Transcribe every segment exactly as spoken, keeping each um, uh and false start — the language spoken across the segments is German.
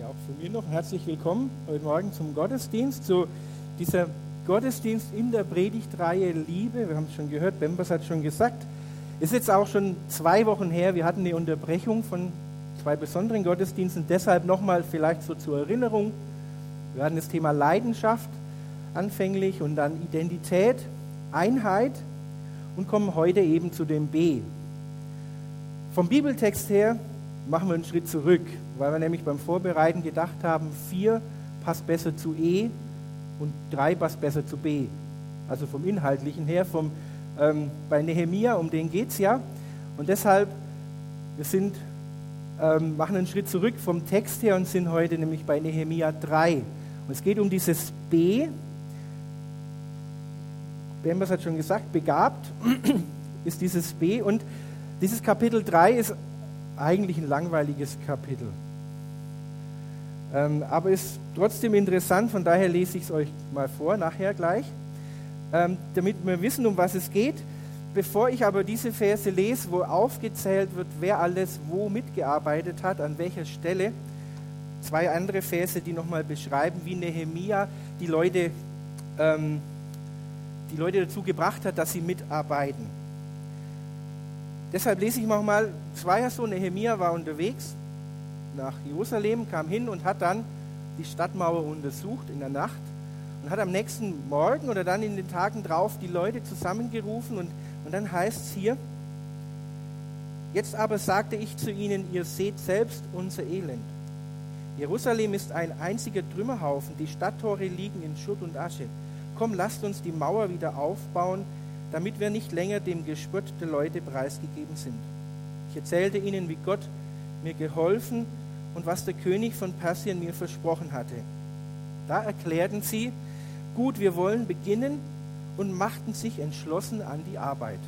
Auch von mir noch herzlich willkommen heute Morgen zum Gottesdienst, zu dieser Gottesdienst in der Predigtreihe Liebe. Wir haben es schon gehört, Bembers hat es schon gesagt. Es ist jetzt auch schon zwei Wochen her, wir hatten eine Unterbrechung von zwei besonderen Gottesdiensten. Deshalb nochmal vielleicht so zur Erinnerung. Wir hatten das Thema Leidenschaft anfänglich und dann Identität, Einheit und kommen heute eben zu dem B. Vom Bibeltext her machen wir einen Schritt zurück, weil wir nämlich beim Vorbereiten gedacht haben, vier passt besser zu E und drei passt besser zu B. Also vom Inhaltlichen her, vom, ähm, bei Nehemia, um den geht es ja. Und deshalb, wir sind, ähm, machen einen Schritt zurück vom Text her und sind heute nämlich bei Nehemia drei. Und es geht um dieses B. Bembers hat schon gesagt, begabt ist dieses B. Und dieses Kapitel drei ist eigentlich ein langweiliges Kapitel. Ähm, aber ist trotzdem interessant, von daher lese ich es euch mal vor, nachher gleich, ähm, damit wir wissen, um was es geht. Bevor ich aber diese Verse lese, wo aufgezählt wird, wer alles wo mitgearbeitet hat, an welcher Stelle, zwei andere Verse, die nochmal beschreiben, wie Nehemia die Leute, ähm, die Leute dazu gebracht hat, dass sie mitarbeiten. Deshalb lese ich nochmal, es war ja so, Nehemia war unterwegs nach Jerusalem, kam hin und hat dann die Stadtmauer untersucht in der Nacht und hat am nächsten Morgen oder dann in den Tagen drauf die Leute zusammengerufen und, und dann heißt es hier, jetzt aber sagte ich zu ihnen, ihr seht selbst unser Elend. Jerusalem ist ein einziger Trümmerhaufen, die Stadttore liegen in Schutt und Asche. Komm, lasst uns die Mauer wieder aufbauen, damit wir nicht länger dem Gespött der Leute preisgegeben sind. Ich erzählte ihnen, wie Gott mir geholfen und was der König von Persien mir versprochen hatte. Da erklärten sie, gut, wir wollen beginnen und machten sich entschlossen an die Arbeit.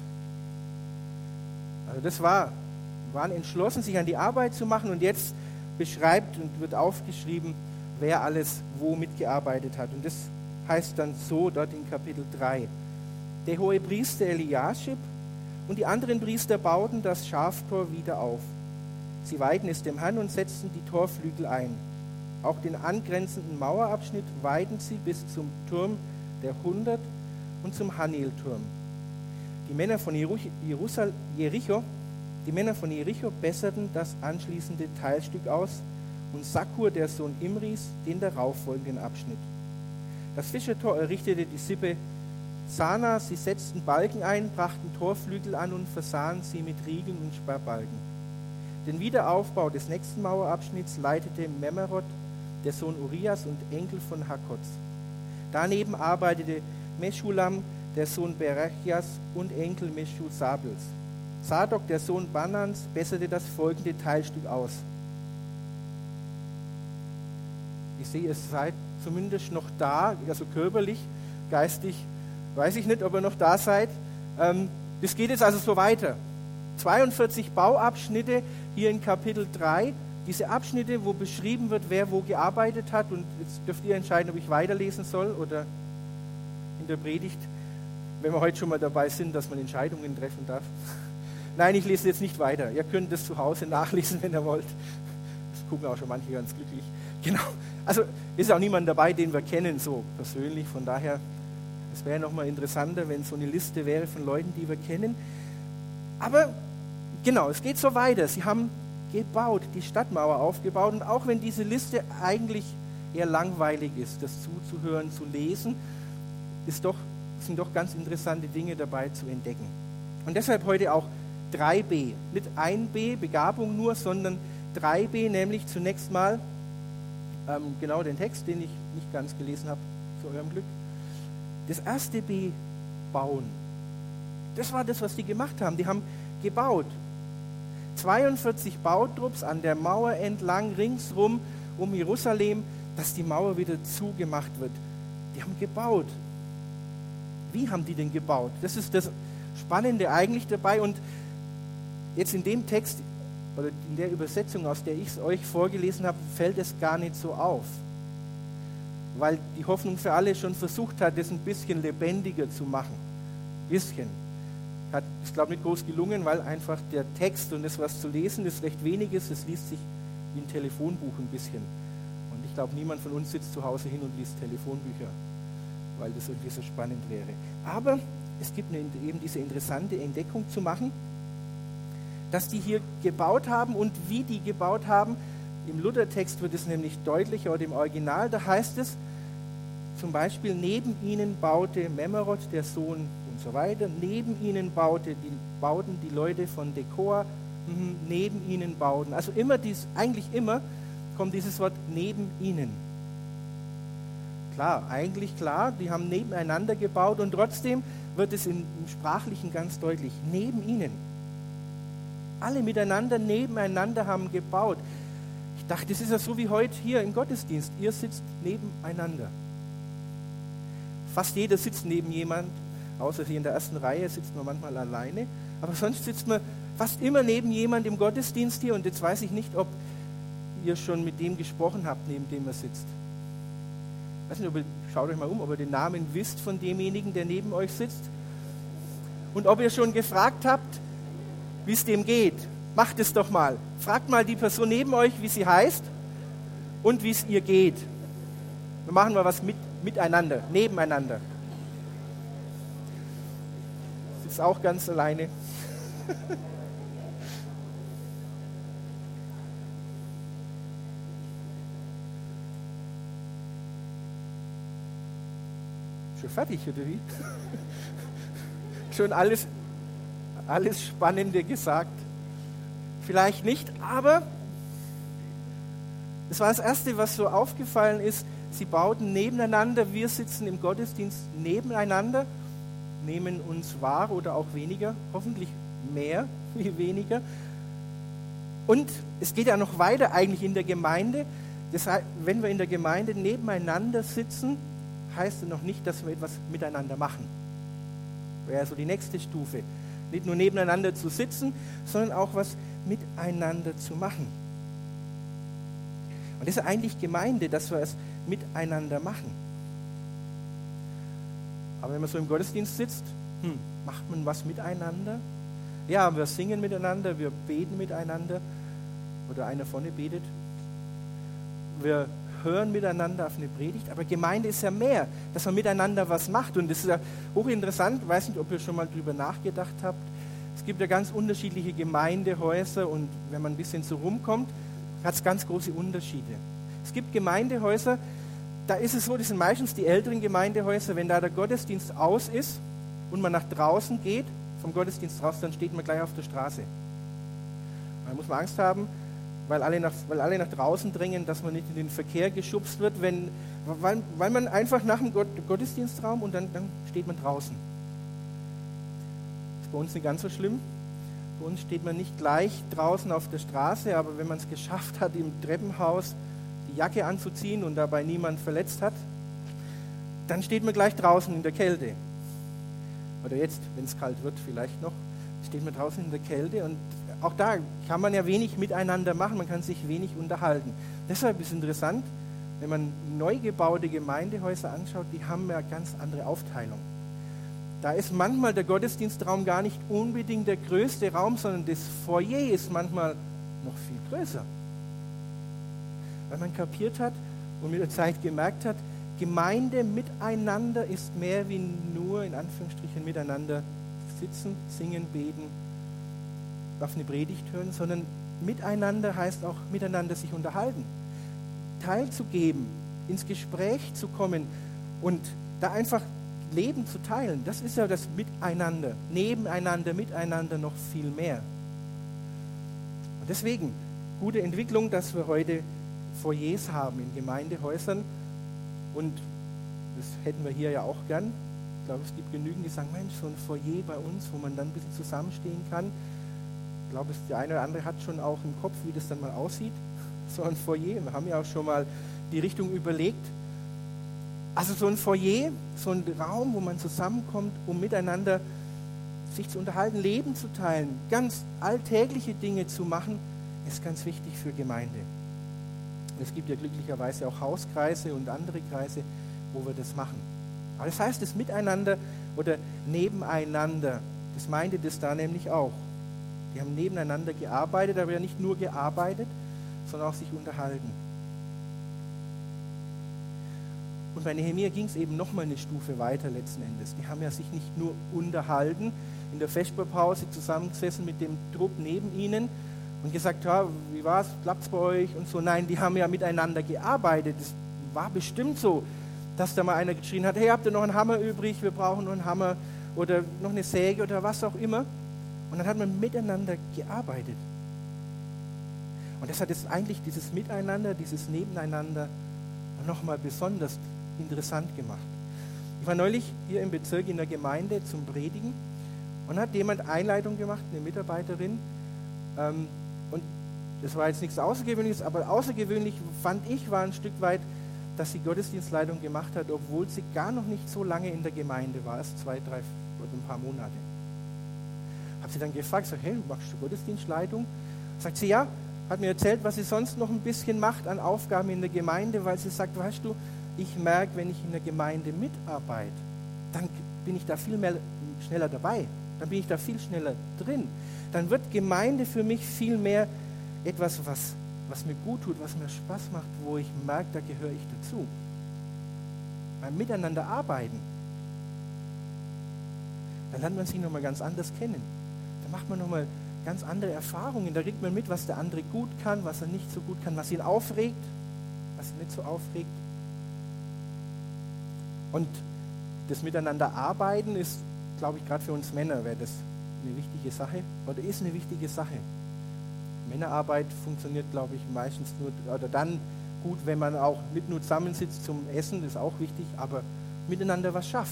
Also das war, waren entschlossen, sich an die Arbeit zu machen und jetzt beschreibt und wird aufgeschrieben, wer alles wo mitgearbeitet hat. Und das heißt dann so dort in Kapitel drei. Der hohe Priester Eliaschib und die anderen Priester bauten das Schaftor wieder auf. Sie weihten es dem Herrn und setzten die Torflügel ein. Auch den angrenzenden Mauerabschnitt weihten sie bis zum Turm der hundert und zum Hanelturm. Die Männer von Jerusal- Jericho, die Männer von Jericho besserten das anschließende Teilstück aus und Sakur, der Sohn Imris, den darauffolgenden Abschnitt. Das Fischertor errichtete die Sippe Sana, sie setzten Balken ein, brachten Torflügel an und versahen sie mit Riegeln und Sperrbalken. Den Wiederaufbau des nächsten Mauerabschnitts leitete Memerot, der Sohn Urias und Enkel von Hakoz. Daneben arbeitete Meschulam, der Sohn Berechias und Enkel Meschusabels. Zadok, der Sohn Banans, besserte das folgende Teilstück aus. Ich sehe, ihr seid zumindest noch da, also körperlich, geistig, weiß ich nicht, ob ihr noch da seid. Ähm, das geht jetzt also so weiter. zweiundvierzig Bauabschnitte hier in Kapitel drei. Diese Abschnitte, wo beschrieben wird, wer wo gearbeitet hat. Und jetzt dürft ihr entscheiden, ob ich weiterlesen soll oder in der Predigt, wenn wir heute schon mal dabei sind, dass man Entscheidungen treffen darf. Nein, ich lese jetzt nicht weiter. Ihr könnt das zu Hause nachlesen, wenn ihr wollt. Das gucken auch schon manche ganz glücklich. Genau. Also ist auch niemand dabei, den wir kennen, so persönlich. Von daher, es wäre nochmal interessanter, wenn so eine Liste wäre von Leuten, die wir kennen. Aber genau, es geht so weiter. Sie haben gebaut, die Stadtmauer aufgebaut. Und auch wenn diese Liste eigentlich eher langweilig ist, das zuzuhören, zu lesen, ist doch, sind doch ganz interessante Dinge dabei zu entdecken. Und deshalb heute auch drei B. Nicht ein B, Begabung nur, sondern drei B, nämlich zunächst mal ähm, genau den Text, den ich nicht ganz gelesen habe, zu eurem Glück. Das erste B, bauen. Das war das, was die gemacht haben. Die haben gebaut. zweiundvierzig Bautrupps an der Mauer entlang, ringsrum um Jerusalem, dass die Mauer wieder zugemacht wird. Die haben gebaut. Wie haben die denn gebaut? Das ist das Spannende eigentlich dabei. Und jetzt in dem Text oder in der Übersetzung, aus der ich es euch vorgelesen habe, fällt es gar nicht so auf. Weil die Hoffnung für alle schon versucht hat, das ein bisschen lebendiger zu machen. Ein bisschen. Hat, ist, glaube ich, nicht groß gelungen, weil einfach der Text und das, was zu lesen ist, recht wenig ist. Es liest sich wie ein Telefonbuch ein bisschen. glaube, niemand von uns sitzt zu Hause hin und liest Telefonbücher, weil das irgendwie so spannend wäre. Aber es gibt eine, eben diese interessante Entdeckung zu machen, dass die hier gebaut haben und wie die gebaut haben. Im Luthertext wird es nämlich deutlicher, oder im Original, da heißt es zum Beispiel, neben ihnen baute Memmerod, der Sohn und so weiter, neben ihnen baute die, bauten die Leute von Dekor, mh, neben ihnen bauten. Also immer dies, eigentlich immer kommt dieses Wort neben ihnen. Klar, eigentlich klar, die haben nebeneinander gebaut und trotzdem wird es im, im Sprachlichen ganz deutlich, neben ihnen. Alle miteinander, nebeneinander haben gebaut. Ich dachte, das ist ja so wie heute hier im Gottesdienst. Ihr sitzt nebeneinander. Fast jeder sitzt neben jemand, außer hier in der ersten Reihe sitzt man manchmal alleine. Aber sonst sitzt man fast immer neben jemand im Gottesdienst hier. Und jetzt weiß ich nicht, ob ihr schon mit dem gesprochen habt, neben dem er sitzt. Ich weiß nicht, ob ihr, schaut euch mal um, ob ihr den Namen wisst von demjenigen, der neben euch sitzt. Und ob ihr schon gefragt habt, wie es dem geht. Macht es doch mal. Fragt mal die Person neben euch, wie sie heißt und wie es ihr geht. Wir machen mal was mit, miteinander, nebeneinander. Sitzt auch ganz alleine. Schon fertig, oder wie? Schon alles, alles Spannende gesagt. Vielleicht nicht, aber das war das Erste, was so aufgefallen ist. Sie bauten nebeneinander, wir sitzen im Gottesdienst nebeneinander, nehmen uns wahr oder auch weniger, hoffentlich mehr wie weniger. Und es geht ja noch weiter eigentlich in der Gemeinde. Das heißt, wenn wir in der Gemeinde nebeneinander sitzen, heißt es noch nicht, dass wir etwas miteinander machen. Wäre so die nächste Stufe. Nicht nur nebeneinander zu sitzen, sondern auch was miteinander zu machen. Und das ist eigentlich Gemeinde, dass wir es miteinander machen. Aber wenn man so im Gottesdienst sitzt, hm, macht man was miteinander? Ja, wir singen miteinander, wir beten miteinander. Oder einer vorne betet. Wir hören miteinander auf eine Predigt. Aber Gemeinde ist ja mehr, dass man miteinander was macht. Und das ist ja hochinteressant. Ich weiß nicht, ob ihr schon mal drüber nachgedacht habt. Es gibt ja ganz unterschiedliche Gemeindehäuser und wenn man ein bisschen so rumkommt, hat es ganz große Unterschiede. Es gibt Gemeindehäuser, da ist es so, das sind meistens die älteren Gemeindehäuser, wenn da der Gottesdienst aus ist und man nach draußen geht, vom Gottesdienst raus, dann steht man gleich auf der Straße. Da muss man Angst haben, weil alle, nach, weil alle nach draußen drängen, dass man nicht in den Verkehr geschubst wird, wenn, weil, weil man einfach nach dem Gott, Gottesdienstraum und dann, dann steht man draußen. Das ist bei uns nicht ganz so schlimm. Bei uns steht man nicht gleich draußen auf der Straße, aber wenn man es geschafft hat, im Treppenhaus die Jacke anzuziehen und dabei niemand verletzt hat, dann steht man gleich draußen in der Kälte. Oder jetzt, wenn es kalt wird, vielleicht noch, steht man draußen in der Kälte und auch da kann man ja wenig miteinander machen, man kann sich wenig unterhalten. Deshalb ist es interessant, wenn man neu gebaute Gemeindehäuser anschaut, die haben ja ganz andere Aufteilung. Da ist manchmal der Gottesdienstraum gar nicht unbedingt der größte Raum, sondern das Foyer ist manchmal noch viel größer. Weil man kapiert hat und mit der Zeit gemerkt hat, Gemeinde miteinander ist mehr wie nur in Anführungsstrichen miteinander sitzen, singen, beten, auf eine Predigt hören, sondern miteinander heißt auch miteinander sich unterhalten, teilzugeben, ins Gespräch zu kommen und da einfach Leben zu teilen. Das ist ja das Miteinander, nebeneinander, miteinander noch viel mehr. Und deswegen, gute Entwicklung, dass wir heute Foyers haben in Gemeindehäusern und das hätten wir hier ja auch gern. Ich glaube, es gibt genügend, die sagen, Mensch, so ein Foyer bei uns, wo man dann ein bisschen zusammenstehen kann. Ich glaube, der eine oder andere hat schon auch im Kopf, wie das dann mal aussieht, so ein Foyer. Wir haben ja auch schon mal die Richtung überlegt. Also so ein Foyer, so ein Raum, wo man zusammenkommt, um miteinander sich zu unterhalten, Leben zu teilen, ganz alltägliche Dinge zu machen, ist ganz wichtig für Gemeinde. Es gibt ja glücklicherweise auch Hauskreise und andere Kreise, wo wir das machen. Aber das heißt, das Miteinander oder Nebeneinander, das meinte das da nämlich auch. Die haben nebeneinander gearbeitet, aber ja nicht nur gearbeitet, sondern auch sich unterhalten. Und bei Nehemia ging es eben nochmal eine Stufe weiter letzten Endes. Die haben ja sich nicht nur unterhalten, in der Vesperpause zusammengesessen mit dem Trupp neben ihnen und gesagt, ja, wie war's, klappt's bei euch und so. Nein, die haben ja miteinander gearbeitet. Es war bestimmt so, dass da mal einer geschrien hat, hey, habt ihr noch einen Hammer übrig, wir brauchen noch einen Hammer oder noch eine Säge oder was auch immer. Und dann hat man miteinander gearbeitet. Und das hat jetzt eigentlich dieses Miteinander, dieses Nebeneinander nochmal besonders interessant gemacht. Ich war neulich hier im Bezirk in der Gemeinde zum Predigen und hat jemand Einleitung gemacht, eine Mitarbeiterin. Ähm, und das war jetzt nichts Außergewöhnliches, aber außergewöhnlich fand ich, war ein Stück weit, dass sie Gottesdienstleitung gemacht hat, obwohl sie gar noch nicht so lange in der Gemeinde war, erst zwei, drei oder ein paar Monate. Habe sie dann gefragt, sag, hey, machst du Gottesdienstleitung? Sagt sie, ja, hat mir erzählt, was sie sonst noch ein bisschen macht an Aufgaben in der Gemeinde, weil sie sagt, weißt du, ich merke, wenn ich in der Gemeinde mitarbeite, dann bin ich da viel mehr, schneller dabei, dann bin ich da viel schneller drin. Dann wird Gemeinde für mich viel mehr etwas, was, was mir gut tut, was mir Spaß macht, wo ich merke, da gehöre ich dazu. Beim Miteinander arbeiten, da lernt man sich nochmal ganz anders kennen. Da macht man nochmal ganz andere Erfahrungen. Da kriegt man mit, was der andere gut kann, was er nicht so gut kann, was ihn aufregt, was ihn nicht so aufregt. Und das Miteinander arbeiten ist, glaube ich, gerade für uns Männer wäre das eine wichtige Sache oder ist eine wichtige Sache. Männerarbeit funktioniert, glaube ich, meistens nur oder dann gut, wenn man auch nicht nur zusammensitzt zum Essen, das ist auch wichtig, aber miteinander was schafft.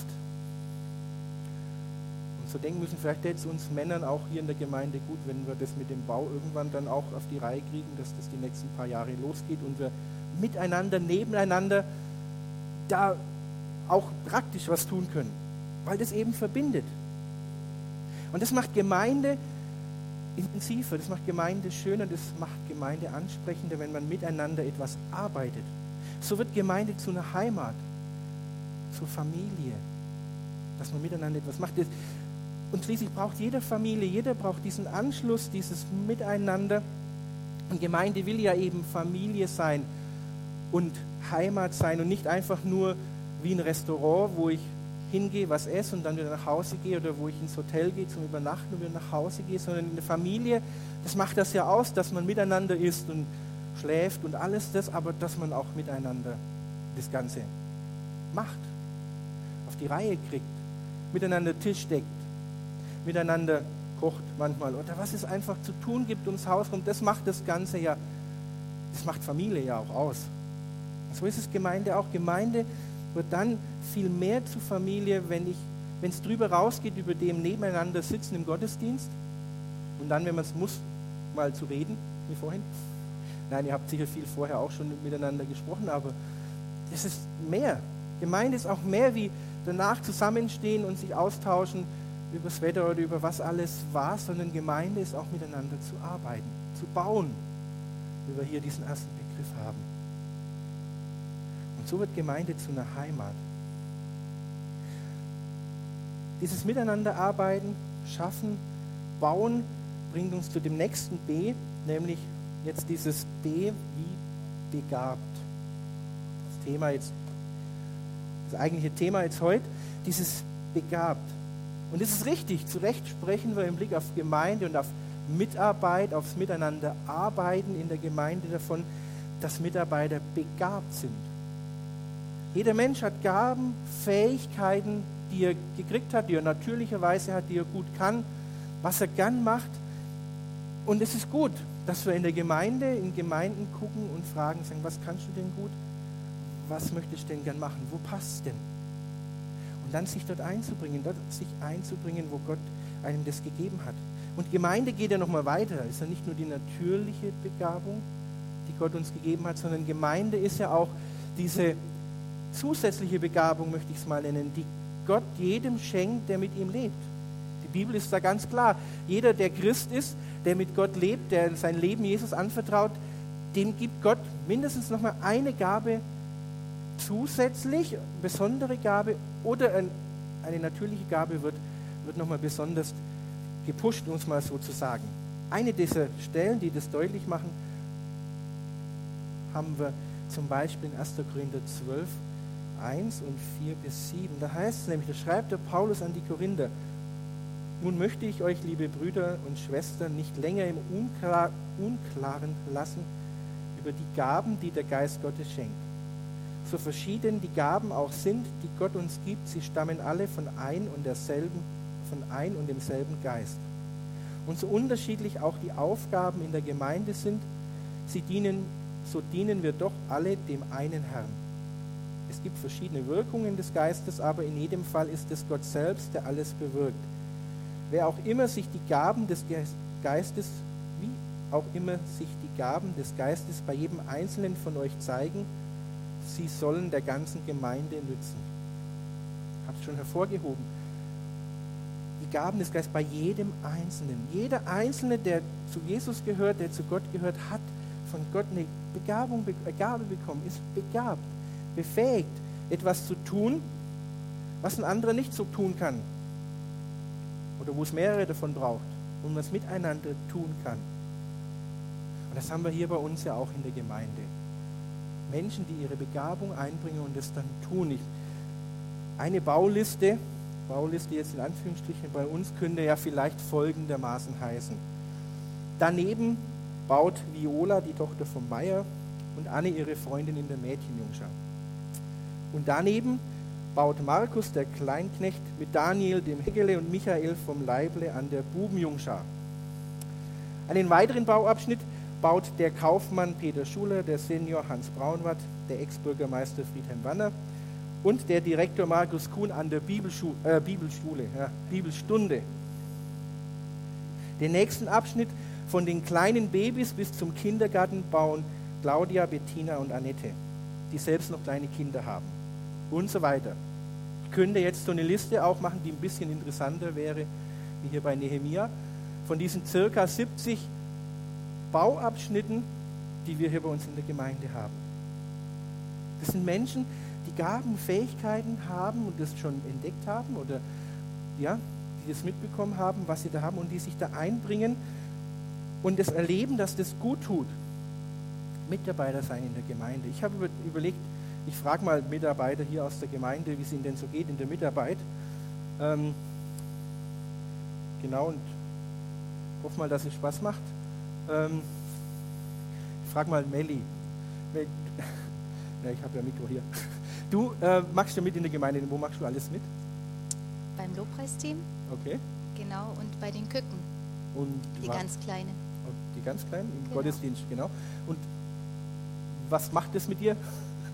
Und so denken müssen, vielleicht täte es uns Männern auch hier in der Gemeinde gut, wenn wir das mit dem Bau irgendwann dann auch auf die Reihe kriegen, dass das die nächsten paar Jahre losgeht und wir miteinander, nebeneinander da auch praktisch was tun können, weil das eben verbindet. Und das macht Gemeinde intensiver, das macht Gemeinde schöner, das macht Gemeinde ansprechender, wenn man miteinander etwas arbeitet. So wird Gemeinde zu einer Heimat, zur Familie, dass man miteinander etwas macht. Und schließlich braucht jede Familie, jeder braucht diesen Anschluss, dieses Miteinander. Und Gemeinde will ja eben Familie sein und Heimat sein und nicht einfach nur wie ein Restaurant, wo ich hingehe, was esse und dann wieder nach Hause gehe oder wo ich ins Hotel gehe zum Übernachten und wieder nach Hause gehe, sondern in der Familie, das macht das ja aus, dass man miteinander isst und schläft und alles das, aber dass man auch miteinander das Ganze macht, auf die Reihe kriegt, miteinander Tisch deckt, miteinander kocht manchmal oder was es einfach zu tun gibt ums Haus rum, das macht das Ganze ja, das macht Familie ja auch aus. So ist es Gemeinde auch. Gemeinde wird dann viel mehr zu Familie, wenn ich, wenn es drüber rausgeht, über dem nebeneinander sitzen im Gottesdienst und dann, wenn man es muss, mal zu reden, wie vorhin. Nein, ihr habt sicher viel vorher auch schon miteinander gesprochen, aber es ist mehr. Gemeinde ist auch mehr wie danach zusammenstehen und sich austauschen über das Wetter oder über was alles war, sondern Gemeinde ist auch miteinander zu arbeiten, zu bauen, wie wir hier diesen ersten Begriff haben. Und so wird Gemeinde zu einer Heimat. Dieses Miteinanderarbeiten, Schaffen, Bauen bringt uns zu dem nächsten B, nämlich jetzt dieses B wie begabt. Das Thema jetzt, das eigentliche Thema jetzt heute, dieses begabt. Und es ist richtig, zu Recht sprechen wir im Blick auf Gemeinde und auf Mitarbeit, aufs Miteinanderarbeiten in der Gemeinde davon, dass Mitarbeiter begabt sind. Jeder Mensch hat Gaben, Fähigkeiten, die er gekriegt hat, die er natürlicherweise hat, die er gut kann, was er gern macht. Und es ist gut, dass wir in der Gemeinde, in Gemeinden gucken und fragen, sagen, was kannst du denn gut? Was möchtest du denn gern machen? Wo passt es denn? Und dann sich dort einzubringen, dort sich einzubringen, wo Gott einem das gegeben hat. Und Gemeinde geht ja nochmal weiter. Es ist ja nicht nur die natürliche Begabung, die Gott uns gegeben hat, sondern Gemeinde ist ja auch diese zusätzliche Begabung, möchte ich es mal nennen, die Gott jedem schenkt, der mit ihm lebt. Die Bibel ist da ganz klar. Jeder, der Christ ist, der mit Gott lebt, der sein Leben Jesus anvertraut, dem gibt Gott mindestens nochmal eine Gabe zusätzlich, besondere Gabe oder ein, eine natürliche Gabe wird, wird nochmal besonders gepusht, um es mal so zu sagen. Eine dieser Stellen, die das deutlich machen, haben wir zum Beispiel in erster Korinther zwölf, eins und vier bis sieben. Da heißt es nämlich, da schreibt der Paulus an die Korinther: Nun möchte ich euch, liebe Brüder und Schwestern, nicht länger im Unklar, Unklaren lassen über die Gaben, die der Geist Gottes schenkt. So verschieden die Gaben auch sind, die Gott uns gibt, sie stammen alle von ein und derselben, von ein und demselben Geist. Und so unterschiedlich auch die Aufgaben in der Gemeinde sind, sie dienen, so dienen wir doch alle dem einen Herrn. Es gibt verschiedene Wirkungen des Geistes, aber in jedem Fall ist es Gott selbst, der alles bewirkt. Wer auch immer sich die Gaben des Geistes, wie auch immer sich die Gaben des Geistes bei jedem Einzelnen von euch zeigen, sie sollen der ganzen Gemeinde nützen. Ich habe es schon hervorgehoben. Die Gaben des Geistes bei jedem Einzelnen. Jeder Einzelne, der zu Jesus gehört, der zu Gott gehört, hat von Gott eine Begabung, eine Gabe bekommen, ist begabt, befähigt, etwas zu tun, was ein anderer nicht so tun kann. Oder wo es mehrere davon braucht und man es miteinander tun kann. Und das haben wir hier bei uns ja auch in der Gemeinde. Menschen, die ihre Begabung einbringen und das dann tun. Ich, eine Bauliste, Bauliste jetzt in Anführungsstrichen, bei uns könnte ja vielleicht folgendermaßen heißen. Daneben baut Viola, die Tochter von Meier, und Anne, ihre Freundin, in der Mädchenjungschar. Und daneben baut Markus, der Kleinknecht, mit Daniel, dem Hegele, und Michael vom Leible an der Bubenjungschar. Einen weiteren Bauabschnitt baut der Kaufmann Peter Schuler, der Senior Hans Braunwart, der Ex-Bürgermeister Friedhelm Wanner und der Direktor Markus Kuhn an der Bibelschu- äh, Bibelschule, ja, Bibelstunde. Den nächsten Abschnitt von den kleinen Babys bis zum Kindergarten bauen Claudia, Bettina und Annette, die selbst noch kleine Kinder haben und so weiter. Ich könnte jetzt so eine Liste auch machen, die ein bisschen interessanter wäre, wie hier bei Nehemia, von diesen circa siebzig Bauabschnitten, die wir hier bei uns in der Gemeinde haben. Das sind Menschen, die Gaben, Fähigkeiten haben und das schon entdeckt haben oder ja, die das mitbekommen haben, was sie da haben und die sich da einbringen und das erleben, dass das gut tut. Mitarbeiter sein in der Gemeinde. Ich habe überlegt, ich frage mal Mitarbeiter hier aus der Gemeinde, wie es ihnen denn so geht in der Mitarbeit. Ähm, genau, und hoffe mal, dass es Spaß macht. Ähm, ich frage mal Melli. Mel- ja, ich habe ja Mikro hier. Du äh, machst ja mit in der Gemeinde. Wo machst du alles mit? Beim Lobpreisteam, Okay. genau, und bei den Küken, Und die wa- ganz kleinen. und die ganz Kleinen im Genau. Gottesdienst, genau. Und was macht das mit dir?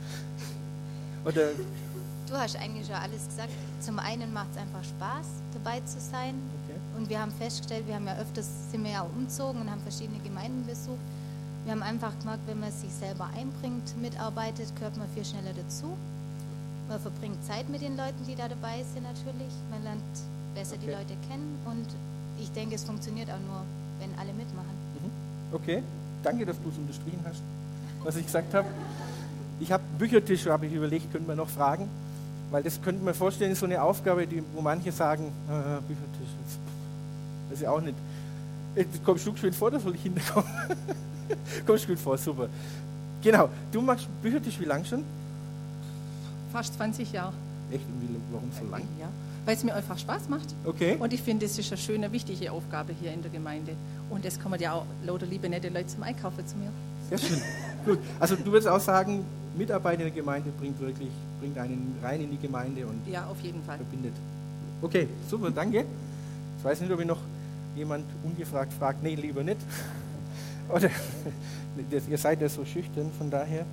Oder Du hast eigentlich schon alles gesagt. Zum einen macht es einfach Spaß, dabei zu sein. okay. Und wir haben festgestellt, wir haben ja öfters, sind wir ja umgezogen und haben verschiedene Gemeinden besucht. Wir haben einfach gemerkt, wenn man sich selber einbringt, mitarbeitet, gehört man viel schneller dazu. Man verbringt Zeit mit den Leuten, die da dabei sind natürlich. Man lernt besser die Okay. Leute kennen und ich denke, es funktioniert auch nur, wenn alle mitmachen. Mhm. Okay, danke, dass du es unterstrichen hast, was ich gesagt habe. Ich habe Büchertisch, habe ich überlegt, könnten wir noch fragen, weil das könnte man vorstellen, ist so eine Aufgabe, die, wo manche sagen, äh, Büchertisch, das, das ist ja auch nicht. Jetzt kommst du schön vor, da soll ich hinterkommen. Kommst gut vor, super. Genau, du machst Büchertisch wie lange schon? Fast zwanzig Jahre. Echt, und wie, warum so lang? Ja, weil es mir einfach Spaß macht. Okay. Und ich finde, das ist eine schöne, wichtige Aufgabe hier in der Gemeinde. Und es kommen ja auch lauter liebe, nette Leute zum Einkaufen zu mir. Sehr schön. Gut. Also du würdest auch sagen, Mitarbeit in der Gemeinde bringt wirklich, bringt einen rein in die Gemeinde und Ja, auf jeden Fall. verbindet. Okay, super, danke. Ich weiß nicht, ob ich noch jemand ungefragt fragt. Nee, lieber nicht. Oder das, ihr seid ja so schüchtern, von daher.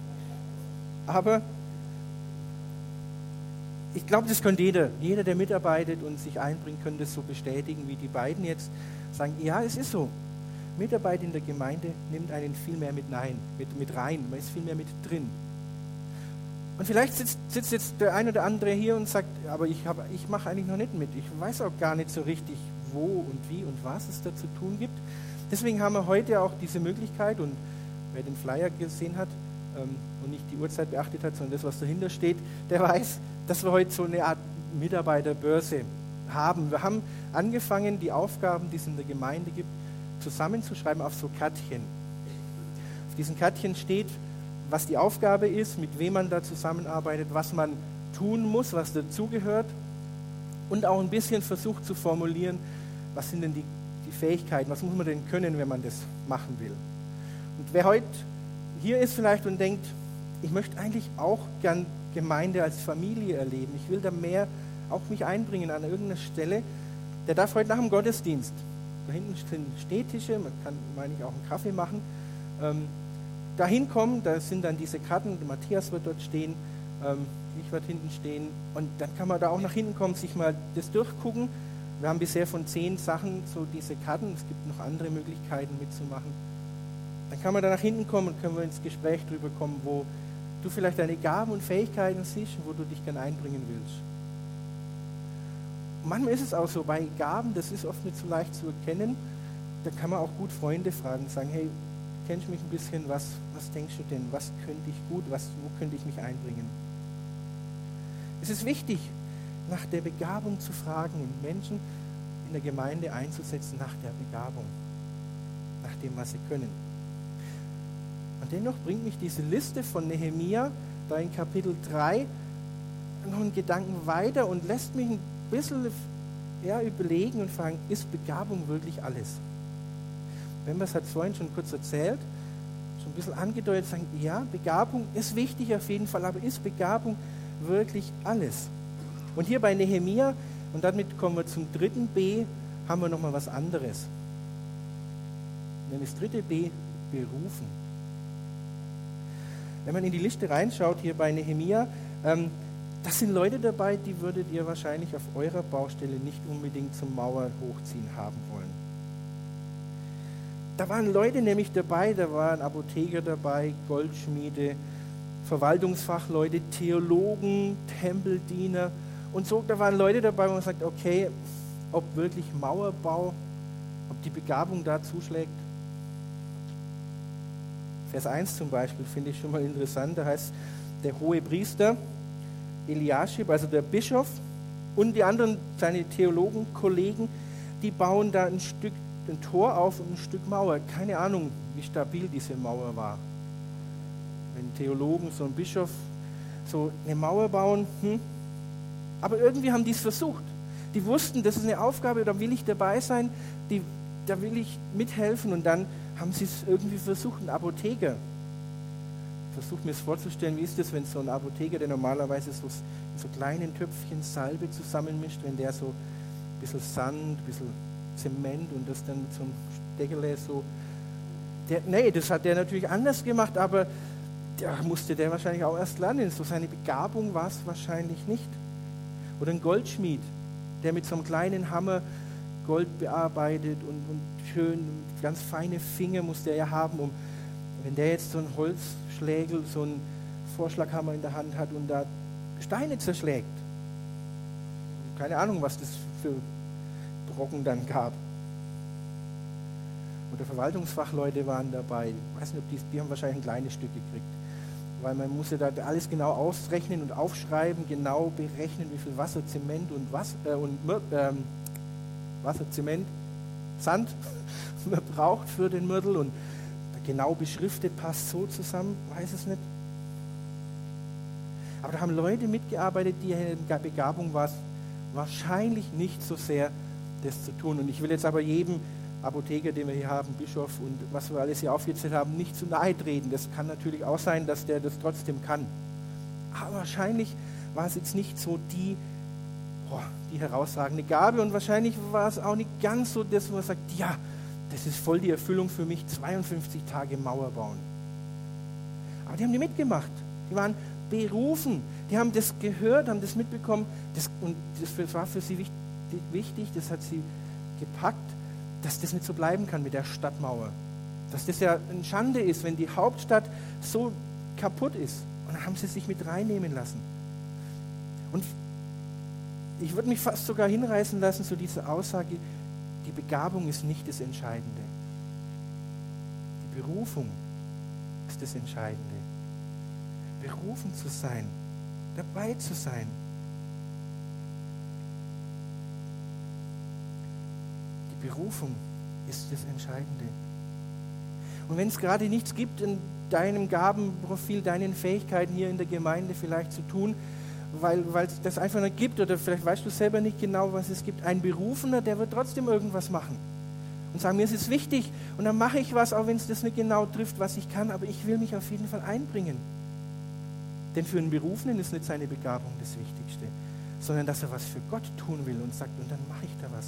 Aber ich glaube, das könnte jeder. Jeder, der mitarbeitet und sich einbringt, könnte das so bestätigen, wie die beiden jetzt sagen, ja, es ist so. Mitarbeit in der Gemeinde nimmt einen viel mehr mit, nein, mit, mit rein. Man ist viel mehr mit drin. Und vielleicht sitzt, sitzt jetzt der ein oder andere hier und sagt, aber ich, hab- ich mache eigentlich noch nicht mit. Ich weiß auch gar nicht so richtig, wo und wie und was es da zu tun gibt. Deswegen haben wir heute auch diese Möglichkeit, und wer den Flyer gesehen hat ähm, und nicht die Uhrzeit beachtet hat, sondern das, was dahinter steht, der weiß, dass wir heute so eine Art Mitarbeiterbörse haben. Wir haben angefangen, die Aufgaben, die es in der Gemeinde gibt, zusammenzuschreiben auf so Kärtchen. Auf diesen Kärtchen steht, was die Aufgabe ist, mit wem man da zusammenarbeitet, was man tun muss, was dazugehört und auch ein bisschen versucht zu formulieren, was sind denn die, die Fähigkeiten, was muss man denn können, wenn man das machen will. Und wer heute hier ist vielleicht und denkt, ich möchte eigentlich auch gern Gemeinde als Familie erleben, ich will da mehr auch mich einbringen an irgendeiner Stelle, der darf heute nach dem Gottesdienst, da hinten sind Stehtische, man kann, meine ich, auch einen Kaffee machen, ähm, da hinkommen, da sind dann diese Karten, Matthias wird dort stehen, ähm, ich werde hinten stehen und dann kann man da auch nach hinten kommen, sich mal das durchgucken. Wir haben bisher von zehn Sachen so diese Karten, es gibt noch andere Möglichkeiten mitzumachen. Dann kann man da nach hinten kommen und können wir ins Gespräch drüber kommen, wo du vielleicht deine Gaben und Fähigkeiten siehst und wo du dich gerne einbringen willst. Und manchmal ist es auch so, bei Gaben, das ist oft nicht so leicht zu erkennen, da kann man auch gut Freunde fragen und sagen, hey, kennst du mich ein bisschen, was, was denkst du denn, was könnte ich gut, was, wo könnte ich mich einbringen? Es ist wichtig, nach der Begabung zu fragen und Menschen in der Gemeinde einzusetzen nach der Begabung, nach dem, was sie können. Und dennoch bringt mich diese Liste von Nehemia, da in Kapitel drei, noch einen Gedanken weiter und lässt mich ein bisschen ja, überlegen und fragen, ist Begabung wirklich alles? Wenn wir es hat vorhin schon kurz erzählt, schon ein bisschen angedeutet, sagen, ja, Begabung ist wichtig auf jeden Fall, aber ist Begabung wirklich alles? Und hier bei Nehemia, und damit kommen wir zum dritten B, haben wir nochmal was anderes. Nämlich das dritte B, berufen. Wenn man in die Liste reinschaut, hier bei Nehemia, ähm, das sind Leute dabei, die würdet ihr wahrscheinlich auf eurer Baustelle nicht unbedingt zum Mauer hochziehen haben wollen. Da waren Leute nämlich dabei, da waren Apotheker dabei, Goldschmiede, Verwaltungsfachleute, Theologen, Tempeldiener und so. Da waren Leute dabei, wo man sagt, okay, ob wirklich Mauerbau, ob die Begabung da zuschlägt. Vers eins zum Beispiel finde ich schon mal interessant, da heißt, der hohe Priester Eliaschib, also der Bischof und die anderen, seine Theologen, Kollegen, die bauen da ein Stück ein Tor auf und ein Stück Mauer. Keine Ahnung, wie stabil diese Mauer war. Wenn Theologen, so ein Bischof, so eine Mauer bauen, hm? Aber irgendwie haben die es versucht. Die wussten, das ist eine Aufgabe, da will ich dabei sein, die, da will ich mithelfen und dann haben sie es irgendwie versucht, ein Apotheker. Versucht mir es vorzustellen, wie ist das, wenn so ein Apotheker, der normalerweise so in so kleinen Töpfchen Salbe zusammenmischt, wenn der so ein bisschen Sand, ein bisschen Zement und das dann mit so einem Steckele so. Der, nee, das hat der natürlich anders gemacht, aber da musste der wahrscheinlich auch erst lernen. So seine Begabung war es wahrscheinlich nicht. Oder ein Goldschmied, der mit so einem kleinen Hammer Gold bearbeitet und, und schön, ganz feine Finger muss der ja haben, um, wenn der jetzt so einen Holzschlägel, so einen Vorschlaghammer in der Hand hat und da Steine zerschlägt. Keine Ahnung, was das für Brocken dann gab. Oder Verwaltungsfachleute waren dabei. Ich weiß nicht, ob die, die haben wahrscheinlich ein kleines Stück gekriegt. Weil man musste da alles genau ausrechnen und aufschreiben, genau berechnen, wie viel Wasser, Zement und, was, äh, und ähm, Wasser, Zement, Sand man braucht für den Mörtel und genau beschriftet, passt so zusammen, weiß es nicht. Aber da haben Leute mitgearbeitet, die in Begabung war, wahrscheinlich nicht so sehr das zu tun. Und ich will jetzt aber jedem Apotheker, den wir hier haben, Bischof und was wir alles hier aufgezählt haben, nicht zu nahe treten. Das kann natürlich auch sein, dass der das trotzdem kann. Aber wahrscheinlich war es jetzt nicht so die, boah, die herausragende Gabe und wahrscheinlich war es auch nicht ganz so, dass man sagt, ja, das ist voll die Erfüllung für mich, zweiundfünfzig Tage Mauer bauen. Aber die haben die mitgemacht. Die waren berufen. Die haben das gehört, haben das mitbekommen. Das, und das war für sie wichtig. wichtig, das hat sie gepackt, dass das nicht so bleiben kann mit der Stadtmauer. Dass das ja eine Schande ist, wenn die Hauptstadt so kaputt ist. Und dann haben sie sich mit reinnehmen lassen. Und ich würde mich fast sogar hinreißen lassen zu dieser Aussage, die Begabung ist nicht das Entscheidende. Die Berufung ist das Entscheidende. Berufen zu sein, dabei zu sein. Die Berufung ist das Entscheidende. Und wenn es gerade nichts gibt, dann deinem Gabenprofil, deinen Fähigkeiten hier in der Gemeinde vielleicht zu tun, weil weil es das einfach nicht gibt oder vielleicht weißt du selber nicht genau, was es gibt. Ein Berufener, der wird trotzdem irgendwas machen und sagen, mir ist es wichtig und dann mache ich was, auch wenn es das nicht genau trifft, was ich kann, aber ich will mich auf jeden Fall einbringen. Denn für einen Berufenen ist nicht seine Begabung das Wichtigste, sondern dass er was für Gott tun will und sagt, und dann mache ich da was.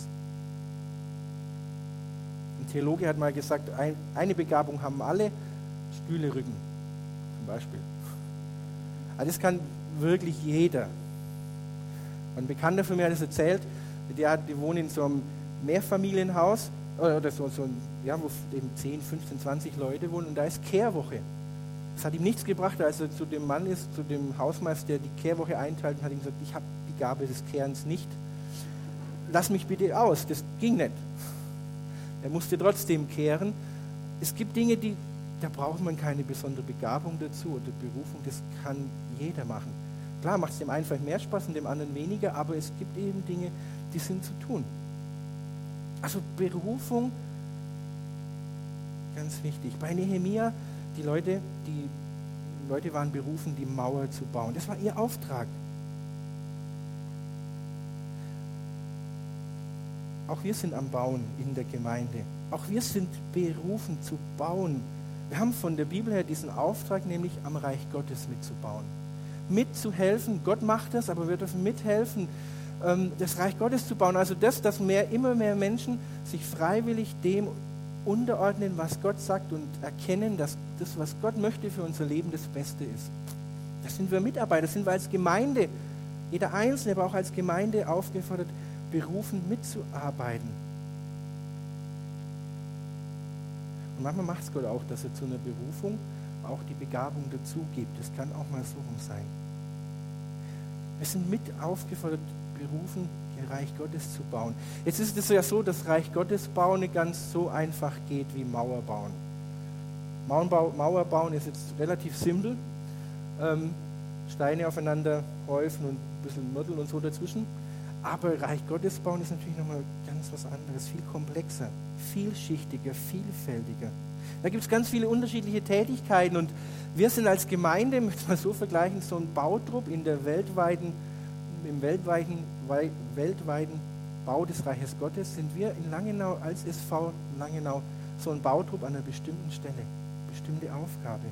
Ein Theologe hat mal gesagt, ein, eine Begabung haben alle, Stühle rücken zum Beispiel. Aber das kann wirklich jeder. Ein Bekannter von mir hat es erzählt, der hat, die wohnen in so einem Mehrfamilienhaus, oder so, so ein, ja, wo eben zehn, fünfzehn, zwanzig Leute wohnen und da ist Kehrwoche. Es hat ihm nichts gebracht, als er zu dem Mann ist, zu dem Hausmeister, der die Kehrwoche einteilt und hat ihm gesagt, ich habe die Gabe des Kehrens nicht. Lass mich bitte aus. Das ging nicht. Er musste trotzdem kehren. Es gibt Dinge, die, da braucht man keine besondere Begabung dazu oder Berufung. Das kann jeder machen. Klar macht es dem einen vielleicht mehr Spaß und dem anderen weniger, aber es gibt eben Dinge, die sind zu tun. Also Berufung, ganz wichtig. Bei Nehemia, die Leute, die Leute waren berufen, die Mauer zu bauen. Das war ihr Auftrag. Auch wir sind am Bauen in der Gemeinde. Auch wir sind berufen zu bauen. Wir haben von der Bibel her diesen Auftrag, nämlich am Reich Gottes mitzubauen. Mitzuhelfen. Gott macht das, aber wir dürfen mithelfen, das Reich Gottes zu bauen. Also das, dass mehr, immer mehr Menschen sich freiwillig dem unterordnen, was Gott sagt und erkennen, dass das, was Gott möchte für unser Leben, das Beste ist. Das sind wir Mitarbeiter, das sind wir als Gemeinde, jeder Einzelne, aber auch als Gemeinde aufgefordert, berufen mitzuarbeiten. Und manchmal macht es Gott auch, dass er zu einer Berufung auch die Begabung dazu gibt. Das kann auch mal so rum sein. Wir sind mit aufgefordert, berufen, ihr Reich Gottes zu bauen. Jetzt ist es ja so, dass Reich Gottes bauen nicht ganz so einfach geht wie Mauer bauen. Mauerbau, Mauer bauen ist jetzt relativ simpel. Ähm, Steine aufeinander häufen und ein bisschen Mörtel und so dazwischen. Aber Reich Gottes bauen ist natürlich nochmal ganz was anderes, viel komplexer, vielschichtiger, vielfältiger. Da gibt es ganz viele unterschiedliche Tätigkeiten und wir sind als Gemeinde, ich möchte es mal so vergleichen, so ein Bautrupp in der weltweiten, im weltweiten, wei, weltweiten Bau des Reiches Gottes, sind wir in Langenau als S V Langenau so ein Bautrupp an einer bestimmten Stelle, bestimmte Aufgabe.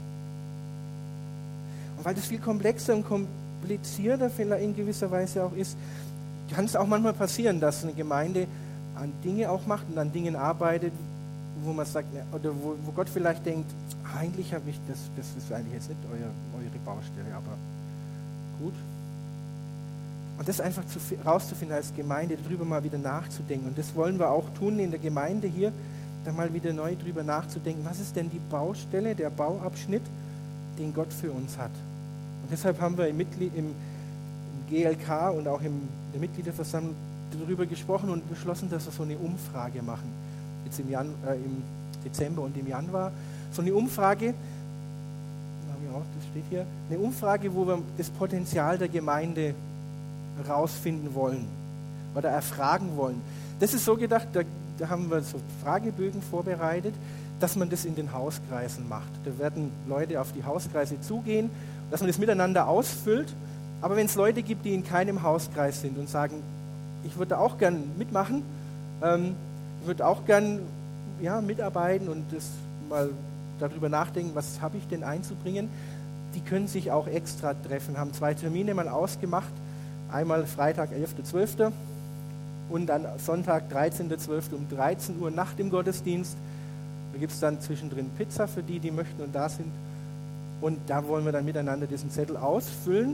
Und weil das viel komplexer und komplizierter vielleicht in gewisser Weise auch ist, kann es auch manchmal passieren, dass eine Gemeinde an Dinge auch macht und an Dingen arbeitet, wo man sagt, oder wo, wo Gott vielleicht denkt, eigentlich habe ich das, das ist eigentlich jetzt nicht euer, eure Baustelle, aber gut. Und das einfach zu, rauszufinden als Gemeinde, darüber mal wieder nachzudenken. Und das wollen wir auch tun in der Gemeinde hier, da mal wieder neu drüber nachzudenken, was ist denn die Baustelle, der Bauabschnitt, den Gott für uns hat. Und deshalb haben wir im, Mitglied, im, im G L K und auch im, in der Mitgliederversammlung darüber gesprochen und beschlossen, dass wir so eine Umfrage machen. Jetzt im, Jan, äh, im Dezember und im Januar. So eine Umfrage, auch, das steht hier, eine Umfrage, wo wir das Potenzial der Gemeinde herausfinden wollen oder erfragen wollen. Das ist so gedacht, da, da haben wir so Fragebögen vorbereitet, dass man das in den Hauskreisen macht. Da werden Leute auf die Hauskreise zugehen, dass man das miteinander ausfüllt. Aber wenn es Leute gibt, die in keinem Hauskreis sind und sagen, ich würde auch gern mitmachen, ähm, ich würde auch gern ja, mitarbeiten und das mal darüber nachdenken, was habe ich denn einzubringen, die können sich auch extra treffen, haben zwei Termine mal ausgemacht, einmal Freitag, elfter zwölfter und dann Sonntag, dreizehnter zwölfter um dreizehn Uhr nach dem Gottesdienst. Da gibt es dann zwischendrin Pizza für die, die möchten und da sind. Und da wollen wir dann miteinander diesen Zettel ausfüllen,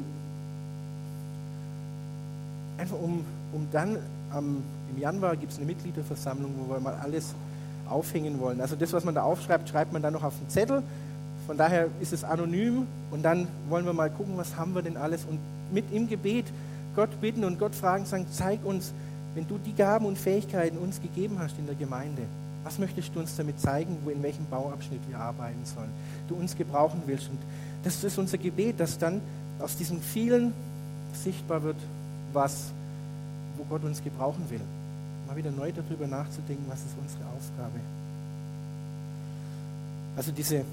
einfach um, um dann am, im Januar gibt es eine Mitgliederversammlung, wo wir mal alles aufhängen wollen. Also das, was man da aufschreibt, schreibt man dann noch auf den Zettel. Von daher ist es anonym und dann wollen wir mal gucken, was haben wir denn alles und mit im Gebet Gott bitten und Gott fragen, sagen, zeig uns, wenn du die Gaben und Fähigkeiten uns gegeben hast in der Gemeinde, was möchtest du uns damit zeigen, wo in welchem Bauabschnitt wir arbeiten sollen, du uns gebrauchen willst. Und das ist unser Gebet, dass dann aus diesem vielen sichtbar wird, was, wo Gott uns gebrauchen will. Mal wieder neu darüber nachzudenken, was ist unsere Aufgabe. Also diese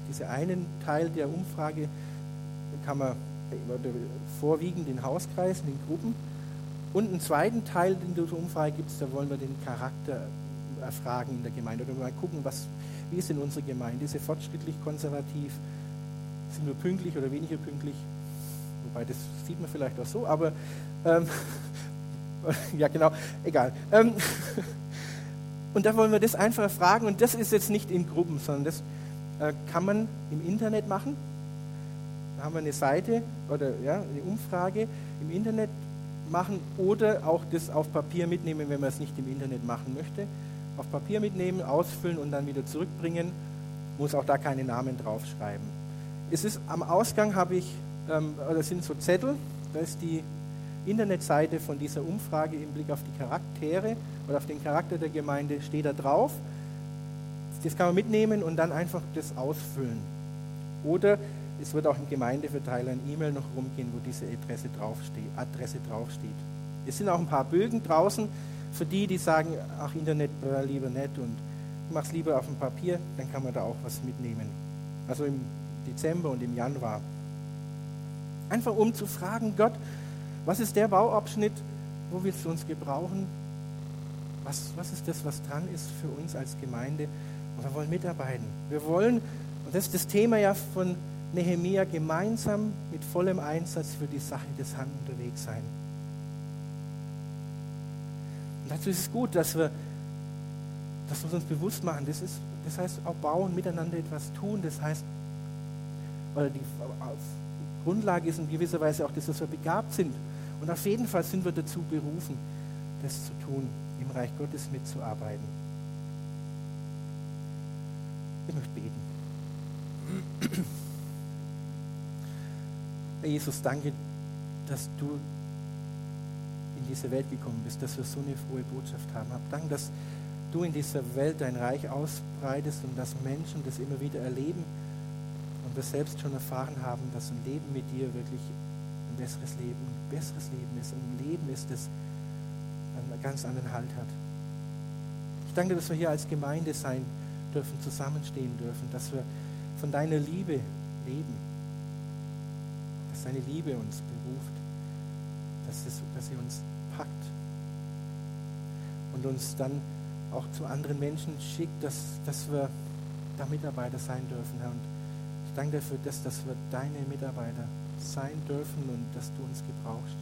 diese einen Teil der Umfrage, den kann man oder vorwiegend in Hauskreisen, in Gruppen. Und einen zweiten Teil, den du zur Umfrage gibst, da wollen wir den Charakter erfragen in der Gemeinde oder mal gucken, was, wie ist denn unsere Gemeinde? Ist sie fortschrittlich, konservativ? Sind wir pünktlich oder weniger pünktlich? Wobei, das sieht man vielleicht auch so, aber ähm, ja genau, egal. Ähm, und da wollen wir das einfach erfragen und das ist jetzt nicht in Gruppen, sondern das äh, kann man im Internet machen. Da haben wir eine Seite oder ja, eine Umfrage im Internet machen oder auch das auf Papier mitnehmen, wenn man es nicht im Internet machen möchte. Auf Papier mitnehmen, ausfüllen und dann wieder zurückbringen. Muss auch da keine Namen draufschreiben. Es ist am Ausgang habe ich, ähm, oder sind so Zettel, da ist die Internetseite von dieser Umfrage im Blick auf die Charaktere oder auf den Charakter der Gemeinde steht da drauf. Das kann man mitnehmen und dann einfach das ausfüllen. Oder es wird auch im Gemeindeverteiler ein E-Mail noch rumgehen, wo diese Adresse draufsteht, Adresse draufsteht. Es sind auch ein paar Bögen draußen für die, die sagen, ach Internet äh, lieber nicht und ich mache es lieber auf dem Papier, dann kann man da auch was mitnehmen. Also im Dezember und im Januar. Einfach um zu fragen, Gott, was ist der Bauabschnitt, wo willst du uns gebrauchen? Was, was ist das, was dran ist für uns als Gemeinde? Und wir wollen mitarbeiten. Wir wollen, und das ist das Thema ja von Nehemia, gemeinsam mit vollem Einsatz für die Sache des Herrn unterwegs sein. Und dazu ist es gut, dass wir, dass wir uns bewusst machen, das, ist, das heißt auch bauen, miteinander etwas tun, das heißt, oder die Grundlage ist in gewisser Weise auch, dass wir begabt sind. Und auf jeden Fall sind wir dazu berufen, das zu tun, im Reich Gottes mitzuarbeiten. Ich möchte beten. Herr Jesus, danke, dass du in diese Welt gekommen bist, dass wir so eine frohe Botschaft haben. Hab Dank, dass du in dieser Welt dein Reich ausbreitest und dass Menschen das immer wieder erleben und wir selbst schon erfahren haben, dass ein Leben mit dir wirklich ein besseres Leben, ein besseres Leben ist, ein Leben ist, das einen ganz anderen Halt hat. Ich danke, dass wir hier als Gemeinde sein dürfen, zusammenstehen dürfen, dass wir von deiner Liebe leben, dass deine Liebe uns beruft, dass, es, dass sie uns packt und uns dann auch zu anderen Menschen schickt, dass, dass wir da Mitarbeiter sein dürfen, Herr. Und ich danke dafür, dass, dass wir deine Mitarbeiter sein dürfen und dass du uns gebrauchst.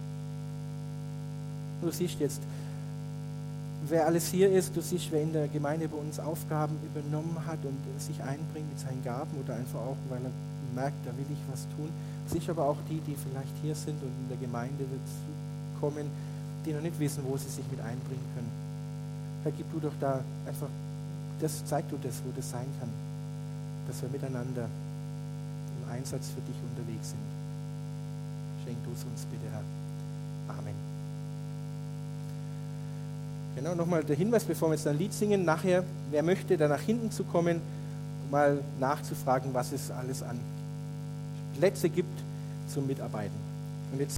Du siehst jetzt, wer alles hier ist, du siehst, wer in der Gemeinde bei uns Aufgaben übernommen hat und sich einbringt mit seinen Gaben oder einfach auch, weil er merkt, da will ich was tun. Du siehst aber auch die, die vielleicht hier sind und in der Gemeinde kommen, die noch nicht wissen, wo sie sich mit einbringen können. Herr, gib du doch da einfach, das, zeig du das, wo das sein kann, dass wir miteinander im Einsatz für dich unterwegs sind. Schenk du es uns bitte, Herr. Amen. Genau, nochmal der Hinweis, bevor wir jetzt ein Lied singen, nachher, wer möchte, da nach hinten zu kommen, mal nachzufragen, was es alles an Plätze gibt zum Mitarbeiten.